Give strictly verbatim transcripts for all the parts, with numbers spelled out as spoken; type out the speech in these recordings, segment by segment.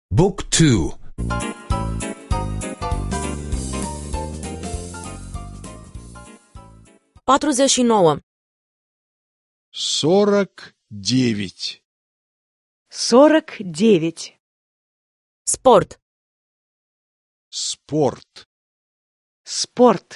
Book two. patruzeci și nouă. сорок девять. сорок девять. Sport. Спорт. Спорт.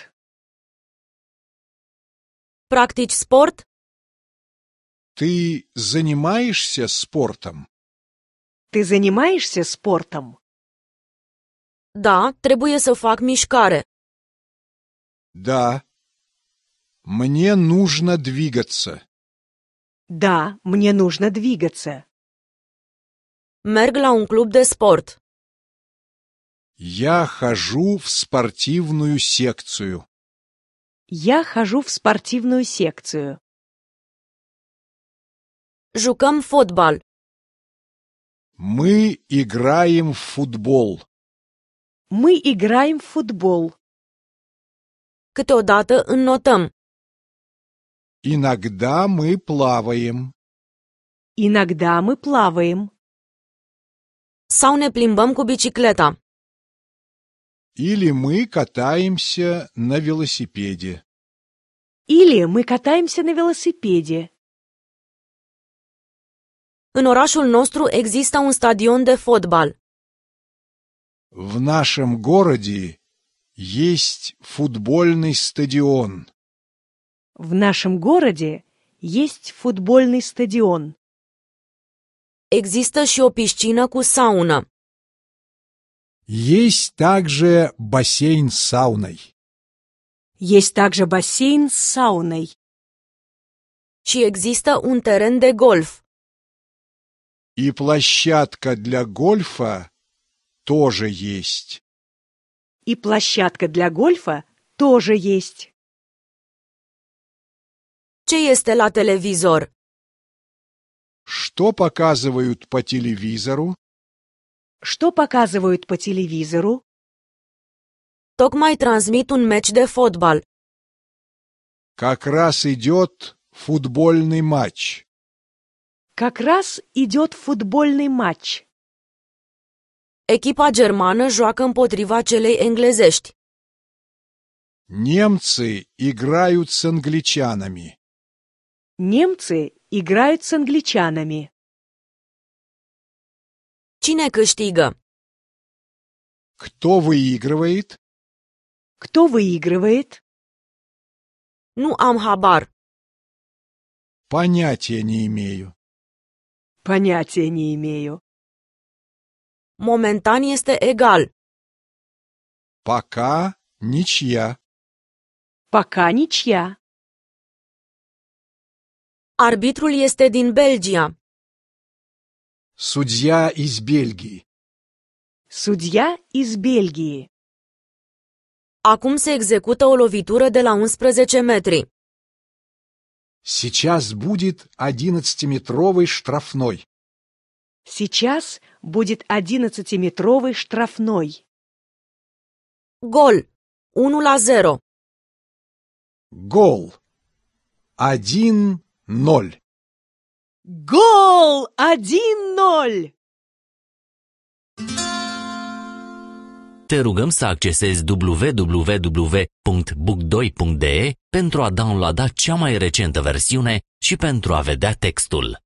Practici sport? Ты занимаешься спортом? Ты занимаешься спортом? Da, trebuie să fac mișcare. Да. Мне нужно двигаться. Да, мне нужно двигаться. Merg la un club de sport. Я хожу в спортивную секцию. Я хожу в спортивную секцию. Jucăm fotbal. Мы играем в футбол. Мы играем в футбол. Câteodată înnotăm. Иногда мы плаваем. Иногда мы плаваем. Sau ne plimbăm cu bicicleta. Или мы катаемся на велосипеде. Или мы катаемся на велосипеде. În orașul nostru există un stadion de fotbal. В нашем городе есть футбольный стадион. В нашем городе есть футбольный стадион. Există și o piscină cu saună. Есть также бассейн с сауной. Есть также бассейн с сауной. Și există un teren de golf. И площадка для гольфа тоже есть. И площадка для гольфа тоже есть. Ce este la televizor? Что показывают по телевизору? Что показывают по телевизору? Tocmai transmit un meci de fotbal. Как раз идет футбольный матч. Как раз идет футбольный матч. Echipa germană joacă împotriva celei englezești. Немцы играют с англичанами. Немцы играют с англичанами. Cine câștigă? Кто выигрывает? Кто выигрывает? Nu am habar. Понятия не имею. Понятия не имею. Momentan este egal. Пока ничья. Пока ничья. Arbitrul este din Belgia. Судья из Бельгии. Судья из Бельгии. Acum se execută o lovitură de la unsprezece metri. Сейчас будет одиннадцатиметровый штрафной. Сейчас будет одиннадцатиметровый штрафной. Gol. unu la zero. Гол. один ноль. Гол! один ноль! Te rugăm să accesezi w w w punct book doi punct d e pentru a downloada cea mai recentă versiune și pentru a vedea textul.